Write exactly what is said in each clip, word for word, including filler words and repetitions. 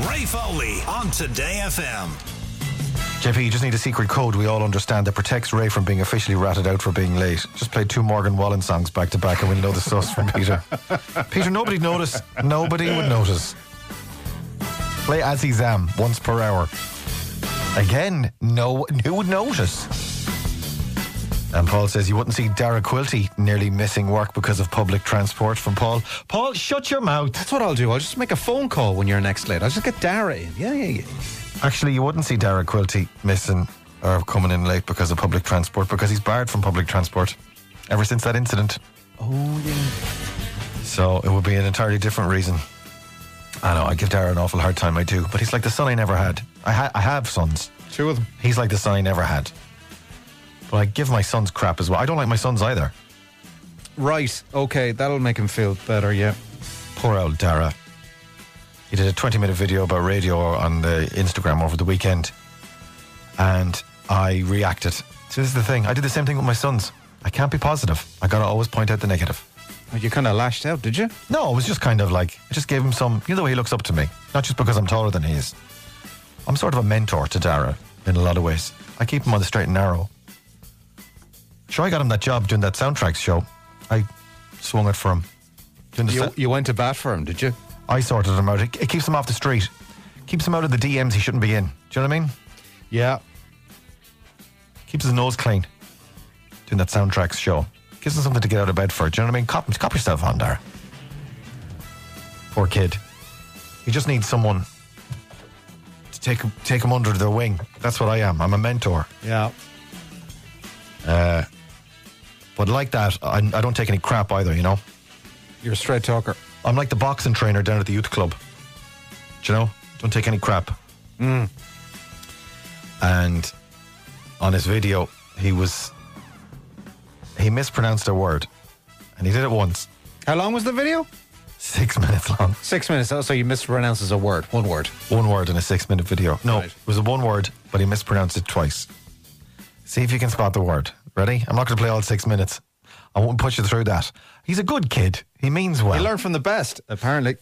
Ray Foley on Today F M. J P, you just need a secret code we all understand that protects Ray from being officially ratted out for being late. Just play two Morgan Wallen songs back to back and we'll know the sauce from Peter. Peter, nobody noticed. Nobody would notice. Play As He's Am once per hour. Again, no, who would notice? And Paul says you wouldn't see Dara Quilty nearly missing work because of public transport from Paul. Paul, shut your mouth. That's what I'll do. I'll just make a phone call when you're next late. I'll just get Dara in. Yeah, yeah, yeah. Actually, you wouldn't see Dara Quilty missing or coming in late because of public transport, because he's barred from public transport ever since that incident. Oh, yeah. So it would be an entirely different reason. I know, I give Dara an awful hard time, I do. But he's like the son I never had. I, ha- I have sons. Two of them. He's like the son I never had. But I give my sons crap as well. I don't like my sons either. Right, okay, that'll make him feel better, yeah. Poor old Dara. He did a twenty minute video about radio on the Instagram over the weekend. And I reacted. So this is the thing. I did the same thing with my sons. I can't be positive. I got to always point out the negative. Oh, you kind of lashed out, did you? No, it was just kind of like, I just gave him some, you know the way he looks up to me. Not just because I'm taller than he is. I'm sort of a mentor to Dara in a lot of ways. I keep him on the straight and narrow. Sure, I got him that job doing that Soundtracks show. I swung it for him. Doing the You, sa- you went to bat for him, did you? I sorted him out. It, it keeps him off the street. Keeps him out of the D Ms he shouldn't be in. Do you know what I mean? Yeah. Keeps his nose clean. Doing that Soundtracks show. Gives him something to get out of bed for. Do you know what I mean? Cop, cop yourself on, Dara. Poor kid. He just needs someone to take him, take him under their wing. That's what I am. I'm a mentor. Yeah. Uh, but like that, I, I don't take any crap either, you know? You're a straight talker. I'm like the boxing trainer down at the youth club. Do you know? Don't take any crap. Mm. And on his video, he was... He mispronounced a word. And he did it once. How long was the video? Six minutes long. Six minutes. Oh, so you mispronounces a word. One word. One word in a six-minute video. No, Right. it was a one word, but he mispronounced it twice. See if you can spot the word. Ready? I'm not going to play all six minutes. I won't push you through that. He's a good kid. He means well. You learn from the best, apparently.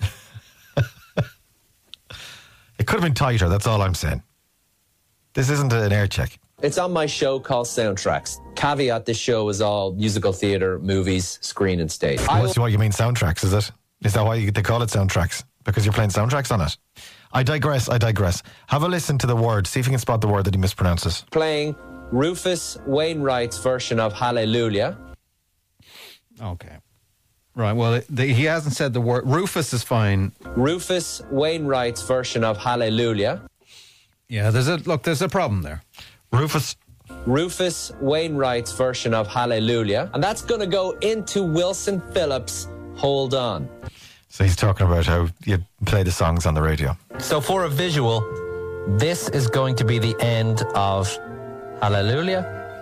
It could have been tighter, that's all I'm saying. This isn't an air check. It's on my show called Soundtracks. Caveat, this show is all musical theatre, movies, screen and stage. I What's what you mean soundtracks, is it? Is that why you, they call it soundtracks? Because you're playing soundtracks on it? I digress, I digress. Have a listen to the word. See if you can spot the word that he mispronounces. playing Rufus Wainwright's version of Hallelujah. Okay. Right, well, it, the, he hasn't said the word. Rufus is fine. Rufus Wainwright's version of Hallelujah. Yeah, there's a, look, there's a problem there. Rufus. Rufus Wainwright's version of Hallelujah. And that's going to go into Wilson Phillips' Hold On. So he's talking about how you play the songs on the radio. So for a visual, this is going to be the end of Hallelujah.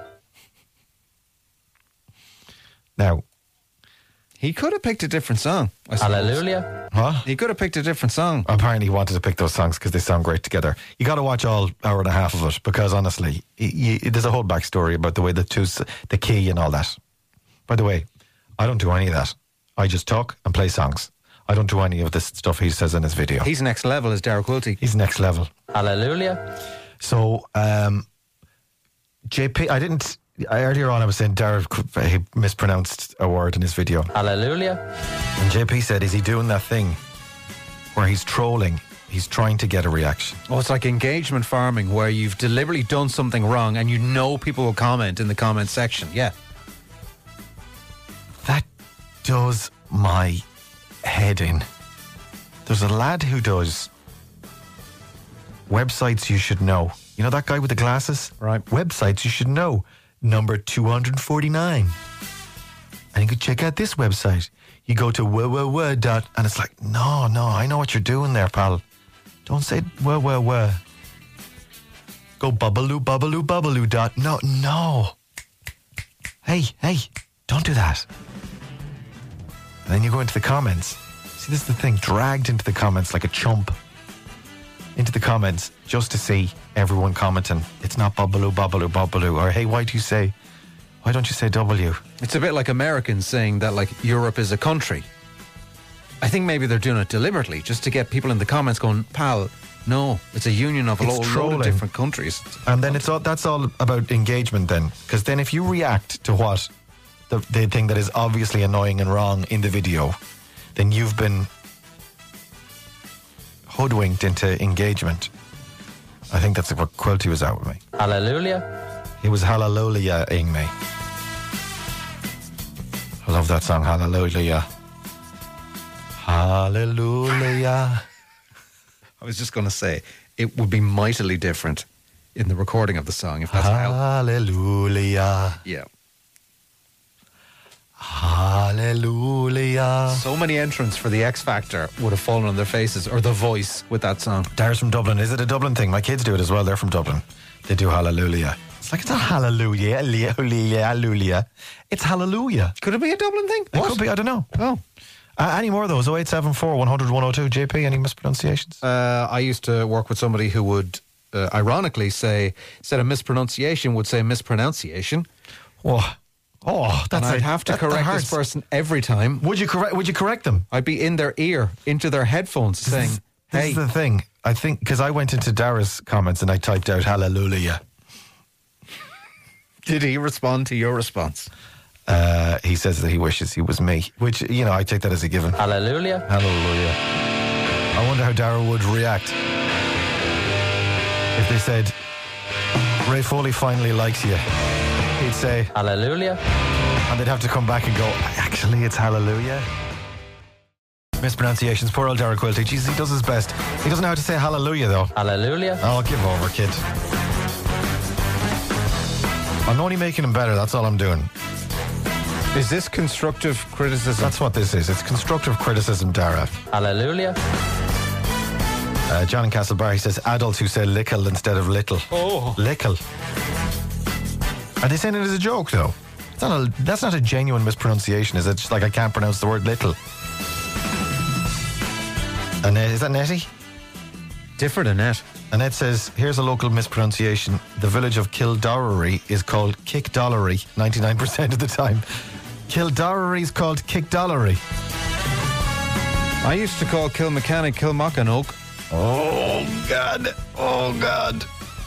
Now, He could have picked a different song. I suppose. Hallelujah. huh? He could have picked a different song. Apparently he wanted to pick those songs because they sound great together. You got to watch all hour and a half of it because honestly, y y there's a whole backstory about the way the two, s- the key and all that. By the way, I don't do any of that. I just talk and play songs. I don't do any of this stuff he says in his video. He's next level as Dara Quilty. He's next level. Hallelujah. So, um, J P, I didn't, I, earlier on I was saying Dara, he mispronounced a word in his video. Hallelujah. And J P said, is he doing that thing where he's trolling? He's trying to get a reaction. Oh, it's like engagement farming where you've deliberately done something wrong and you know people will comment in the comment section. Yeah. That does my head in. There's a lad who does websites you should know. You know that guy with the glasses? Right. Websites you should know. Number two hundred forty-nine. And you could check out this website. You go to wah wah wah dot, and it's like, no, no, I know what you're doing there, pal. Don't say wah wah wah. Go bubbaloo bubbaloo bubbaloo dot. No, no. Hey, hey, don't do that. And then you go into the comments. See, this is the thing, dragged into the comments like a chump. Into the comments just to see everyone commenting. It's not bubbaloo, bubbaloo, bubbaloo. Or, hey, why do you say, why don't you say W? It's a bit like Americans saying that, like, Europe is a country. I think maybe they're doing it deliberately just to get people in the comments going, pal, No, it's a union of a It's lo- load trolling. of different countries. And then it's all, that's all about engagement then. Because then if you react to what the, the thing that is obviously annoying and wrong in the video, then you've been hoodwinked into engagement. I think that's what Quilty was out with me. Hallelujah. He was hallelujah-ing me. I love that song, Hallelujah. Hallelujah. I was just going to say, it would be mightily different in the recording of the song if that's how. Hallelujah. Yeah. Hallelujah. So many entrants for the X Factor would have fallen on their faces, or The Voice with that song. Dara's from Dublin. Is it a Dublin thing? My kids do it as well. They're from Dublin. They do Hallelujah. It's like, it's not Hallelujah, Hallelujah, Hallelujah. It's Hallelujah. Could it be a Dublin thing? It could be, I don't know. Oh. Uh, any more of those? oh eight seven four, one hundred, one oh two. J P, any mispronunciations? Uh, I used to work with somebody who would, uh, ironically, say, instead of mispronunciation, would say mispronunciation. Oh, oh that's And I'd a- have to that- that correct hurts. this person every time. Would you correct? Would you correct them? I'd be in their ear, into their headphones, saying, This hey, is the thing. I think because I went into Dara's comments and I typed out Hallelujah. did he respond to your response? Uh, he says that he wishes he was me, which, you know, I take that as a given. Hallelujah. Hallelujah. I wonder how Dara would react if they said, Ray Foley finally likes you. He'd say, Hallelujah. and they'd have to come back and go, actually, it's Hallelujah. Mispronunciations. Poor old Dara Quilty. Jesus, he does his best. He doesn't know how to say Hallelujah, though. Hallelujah. Oh, give over, kid. I'm only making him better. That's all I'm doing. Is this constructive criticism? That's what this is. It's constructive criticism, Dara. Hallelujah. Uh, John in Castlebar, he says adults who say lickle instead of little. Oh. Lickle. Are they saying it as a joke, though? It's not a, that's not a genuine mispronunciation, is it? Just like I can't pronounce the word little. Annette, is that Nettie? different, Annette. Annette says, here's a local mispronunciation. The village of Kildorrery is called Kickdollery ninety-nine percent of the time. Kildorrery is called Kickdollery. I used to call Kilmechanic Kilmachanoke. Oh, God. Oh, God.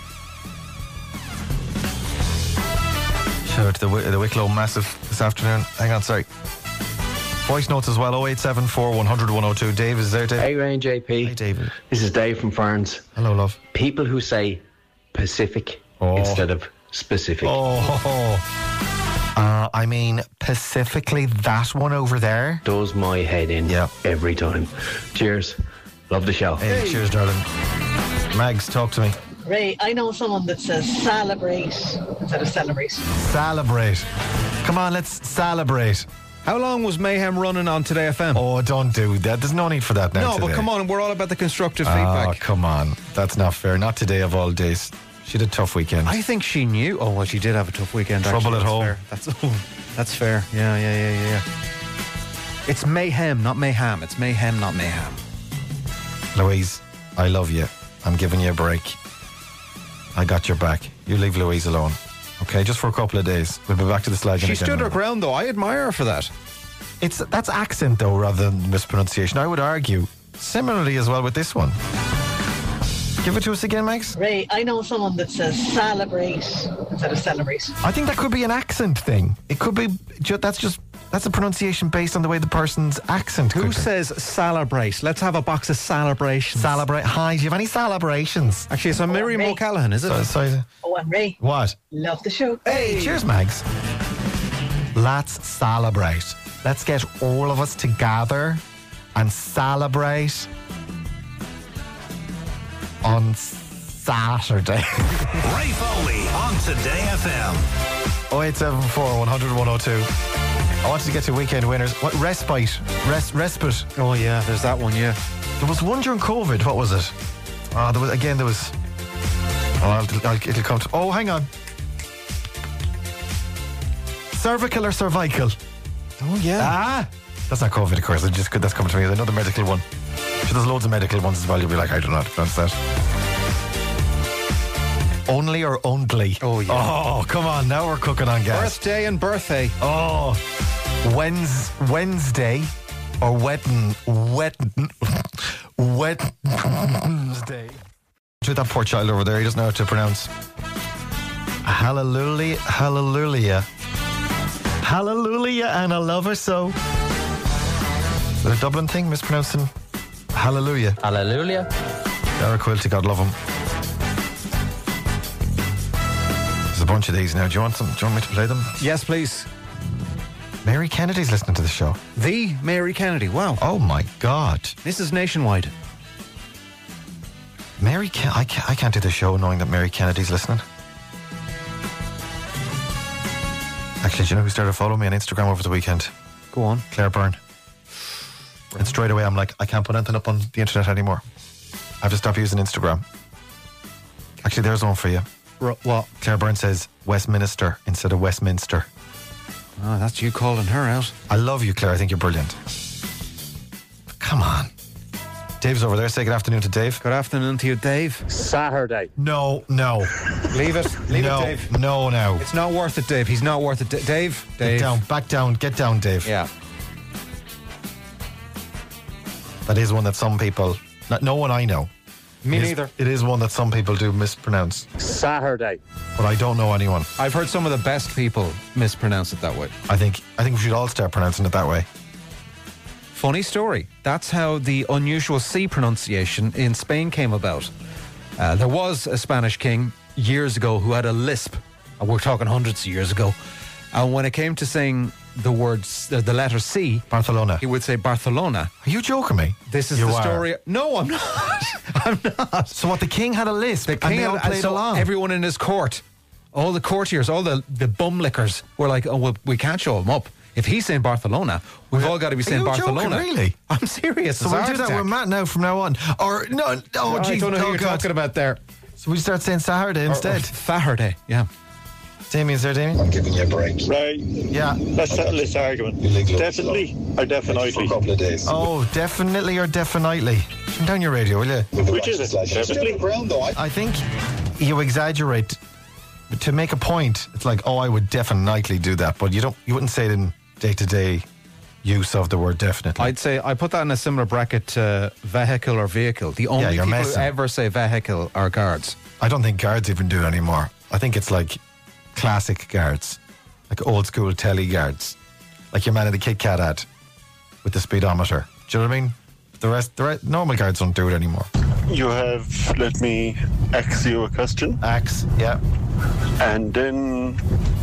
Shout out to the, Wi- the Wicklow Massive this afternoon. Hang on, sorry. Voice notes as well, oh eight seven four, one hundred, one oh two. Dave, is there, Dave? Hey, Ryan J P. Hey, David. This is Dave from Ferns. Hello, love. People who say Pacific Oh. instead of specific. Oh, uh, I mean, specifically that one over there. Does my head in Yeah. every time. Cheers. Love the show. Hey, cheers, darling. Mags, talk to me. Ray, I know someone that says celebrate instead of celebrate. Celebrate. Come on, let's celebrate. How long was Mayhem running on Today F M? Oh, don't do that. There's no need for that now. no, today. but come on, we're all about the constructive Oh, feedback. come on. That's not fair. Not today of all days. She had a tough weekend. I think she knew. Oh, well, she did have a tough weekend. Trouble actually. at That's home. Fair. That's oh, that's fair. Yeah, yeah, yeah, yeah, yeah. It's mayhem, not mayhem. It's mayhem, not mayhem. Louise, I love you. I'm giving you a break. I got your back. You leave Louise alone. Okay, just for a couple of days. We'll be back to the slagging She again. stood her ground, though. I admire her for that. It's that's accent though, rather than mispronunciation. I would argue similarly as well with this one. Give it to us again, Max. Ray, I know someone that says celebrate instead of celebrate. I think that could be an accent thing. It could be. ju- That's just that's a pronunciation based on the way the person's accent. Who could be. says celebrate? Let's have a box of celebrations. Celebrate? Hi, do you have any celebrations? Actually, it's a Miriam Ray. O'Callaghan, is it? So, so, Oh, and Ray, what? love the show. Hey, cheers, Mags. Let's celebrate. Let's get all of us together and celebrate on Saturday. Ray Foley on Today F M. oh eight seven four, one hundred, one oh two. I wanted to get to weekend winners. What? Respite. Res- respite. Oh, yeah, there's that one, yeah. There was one during COVID. What was it? Oh, there was, again, there was... Oh, I'll, I'll, it'll come to... Oh, hang on. Cervical or cervical? Oh, yeah. Ah! That's not COVID, of course. It's just good that's coming to me. There's another medical one. So there's loads of medical ones as well. You'll be like, I don't know how to pronounce that. Only or only? Oh, yeah. Oh, come on. Now we're cooking on gas. Birthday and birthday. Oh, Wednes, Wednesday or Wedden, Wedden, Wednesday. with that poor child over there. He doesn't know how to pronounce. Hallelujah, hallelujah. Hallelujah, and I love her so. Is that a Dublin thing, mispronouncing hallelujah? Hallelujah. Derek Quilty, God love him. There's a bunch of these now. Do you want them? Do you want me to play them? Yes, please. Mary Kennedy's listening to the show. The Mary Kennedy. Wow. Oh my God. This is nationwide. Mary Ken- I, can't, I can't do the show knowing that Mary Kennedy's listening. Actually, do you know who started following me on Instagram over the weekend? Go on. Claire Byrne. And straight away I'm like, I can't put anything up on the internet anymore. I have to stop using Instagram. Actually, there's one for you. R- what? Claire Byrne says Westminster instead of Westminster. Oh, that's you calling her out. I love you, Claire. I think you're brilliant. But come on. Dave's over there. Say good afternoon to Dave. Good afternoon to you, Dave. Saturday. No, no. Leave it. Leave no, it, Dave. No, no. It's not worth it, Dave. He's not worth it. D- Dave? Dave. Get down. Back down. Get down, Dave. Yeah. That is one that some people, not, no one I know. Me It is- neither. It is one that some people do mispronounce, Saturday. but I don't know anyone. I've heard some of the best people mispronounce it that way. I think I think we should all start pronouncing it that way. Funny story. That's how the unusual C pronunciation in Spain came about. Uh, there was a Spanish king years ago who had a lisp. And we're talking hundreds of years ago. And when it came to saying the words, the, the letter C, Barcelona. he would say Barcelona. Are you joking me? This is You the are. story. No, I'm not. I'm not. So what? The king had a lisp, The and king they all had- played so along. everyone in his court, all the courtiers, all the, the bum lickers were like, oh, well, we can't show him up. If he's saying Barcelona, we've all got to be saying you Barcelona. joking, really? I'm serious. So It's we'll a do heart that attack. with Matt now from now on. Or no, oh I geez, don't know who oh, you're God. talking about there. So we start saying Saturday Or- or instead. Saturday, yeah. Damien's there, Damien. I'm giving you a break. Right, Yeah. let's settle this argument. Illegal. Definitely or definitely? For a couple of days. Oh, definitely or definitely. Turn down your radio, will you? Which is it? Definitely. Brown, though. I I think you exaggerate to make a point. It's like, oh, I would definitely do that, but you don't. You wouldn't say it in day-to-day use of the word definitely. I'd say I put that in a similar bracket to vehicle or vehicle. The only you're people messing. who ever say vehicle are guards. I don't think guards even do it anymore. I think it's like classic guards, like old school telly guards, like your man in the Kit Kat ad with the speedometer. Do you know what I mean? The rest, the rest, normal guards don't do it anymore. You have let me ask you a question, Axe, yeah. and then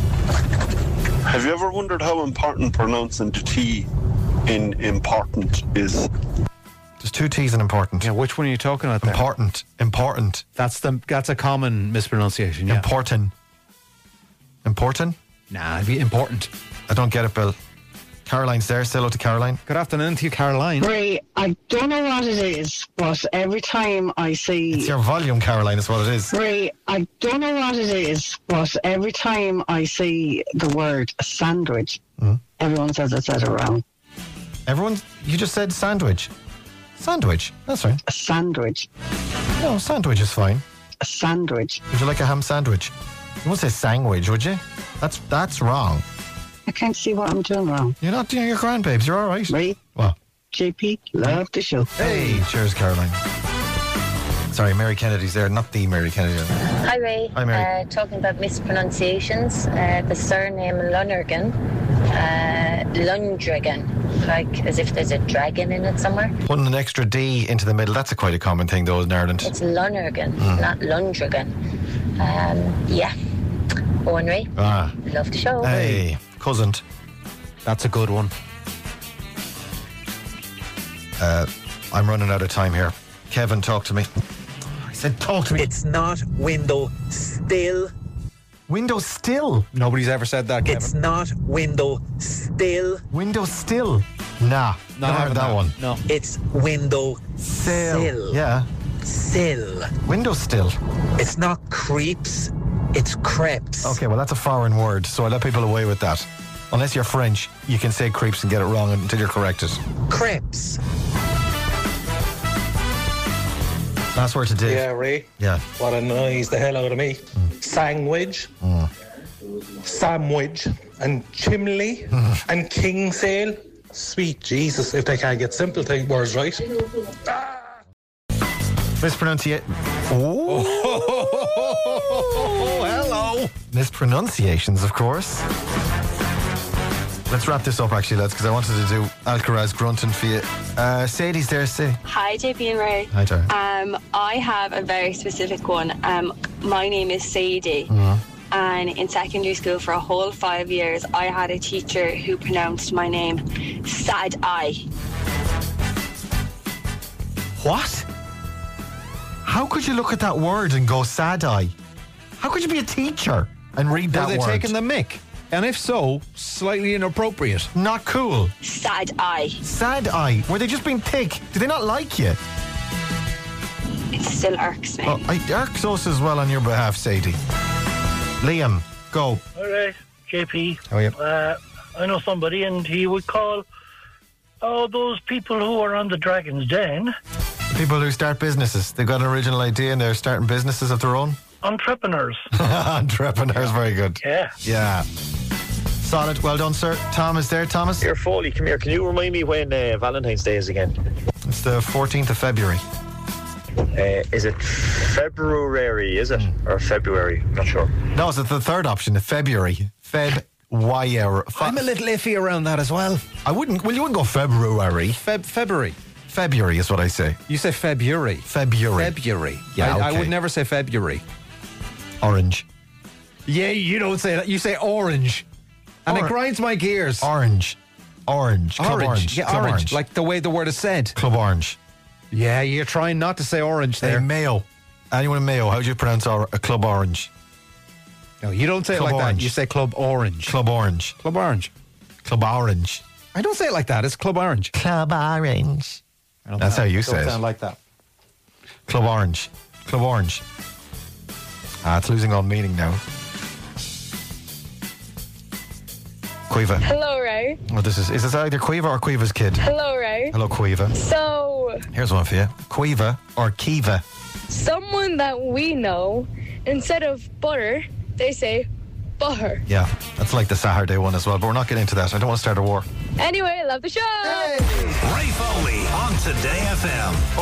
have you ever wondered how important pronouncing the T in important is? There's two T's in important. Yeah, which one are you talking about there? Important, important, That's the that's a common mispronunciation. Yeah. important, important. Nah, it'd be important. I don't get it, Bill. Caroline's there. Say hello to Caroline. Good afternoon to you, Caroline. Ray, I don't know what it is, but every time I see... It's your volume, Caroline, is what it is. Ray, I don't know what it is, but every time I see the word sandwich, Mm. everyone says I said it wrong. Everyone, you just said sandwich. Sandwich. That's right. A sandwich. No, sandwich is fine. A sandwich. Would you like a ham sandwich? You won't say sandwich, would you? That's that's wrong. I can't see what I'm doing wrong. You're not doing your grand babes. You're all right. Ray, What? J P, love the show. Hey, cheers, Caroline. Sorry, Mary Kennedy's there, not the Mary Kennedy. Hi Ray. Hi, Mary. Uh, talking about mispronunciations, uh, the surname Lonergan, uh, Lundrigan, like as if there's a dragon in it somewhere. Putting an extra D into the middle, that's a quite a common thing though in Ireland. It's Lonergan, not Lundrigan. Um, yeah. Owen Ray, Ah, love the show. hey, cousin. That's a good one. Uh, I'm running out of time here. Kevin, talk to me. I said talk to me. It's not window still. Window still. Nobody's ever said that, Kevin. It's not window still. Window still. Nah, Not never heard having that one. No. It's window Sill. sill. Yeah, Sill. window still. It's not creeps. It's crepes. Okay, well that's a foreign word, so I let people away with that. Unless you're French, you can say creeps and get it wrong until you're corrected. Crepes. Last word to Dave. Yeah, Ray. Yeah. What annoys the hell out of me. Sandwich. Sandwich. And chimney. And kingsale. Sweet Jesus, if they can't get simple thing words right. Mispronunciate. Oh, hello. Mispronunciations, of course. Let's wrap this up, actually, lads, because I wanted to do Alcaraz Grunton for you. Uh, Sadie's there, Sadie. Hi, J P and Ray. Hi, Tara. Um, I have a very specific one. Um, my name is Sadie. Mm-hmm. And in secondary school for a whole five years, I had a teacher who pronounced my name Sad-Eye. What? How could you look at that word and go sad-eye? How could you be a teacher and read that Were they word? taking the mick? And if so, slightly inappropriate. Not cool. Sad-Eye. Sad-eye. Were they just being thick? Did they not like you? It still irks me. Oh, it irks us as well on your behalf, Sadie. Liam, go. All right, J P. How are you? Uh, I know somebody, and he would call oh those people who are on the Dragon's Den People who start businesses. They've got an original idea and they're starting businesses of their own. entrepreneurs. Entrepreneurs, very good. Yeah. Yeah. Solid. Well done, sir. Tom is there. Thomas? Here, Foley, come here. Can you remind me when uh, Valentine's Day is again? It's the fourteenth of February. Uh, is it February, is it? Mm. Or February? I'm not sure. No, it's the third option, February. Feb. Y. I'm a little iffy around that as well. I wouldn't. Well, you wouldn't go February. Feb February. February is what I say. You say February. February. February. Yeah, I, okay. I would never say February. Orange. Yeah, you don't say that. You say orange. And Or- it grinds my gears. Orange. Orange. Club Orange. orange. Yeah, Club orange. orange. Like the way the word is said. Club orange. Yeah, you're trying not to say orange Hey, there. Mayo. Anyone in Mayo, how do you pronounce or- a club orange? No, you don't say Club it like orange. that. You say club orange. Club orange. Club orange. Club orange. I don't say it like that. It's club orange. Club orange. I don't That's sound- how you don't say it. sound like that. Club orange. Club orange. Ah, it's losing all meaning now. Quiva. Hello, Ray. Oh, this is, is this either Quiva or Quiva's kid? Hello, Ray. Hello, Quiva. So, Here's one for you. Quiva or Kiva? someone that we know, instead of butter, they say butter. Yeah, that's like the Saturday one as well, but we're not getting into that. I don't want to start a war. Anyway, love the show. Ray Foley on Today F M.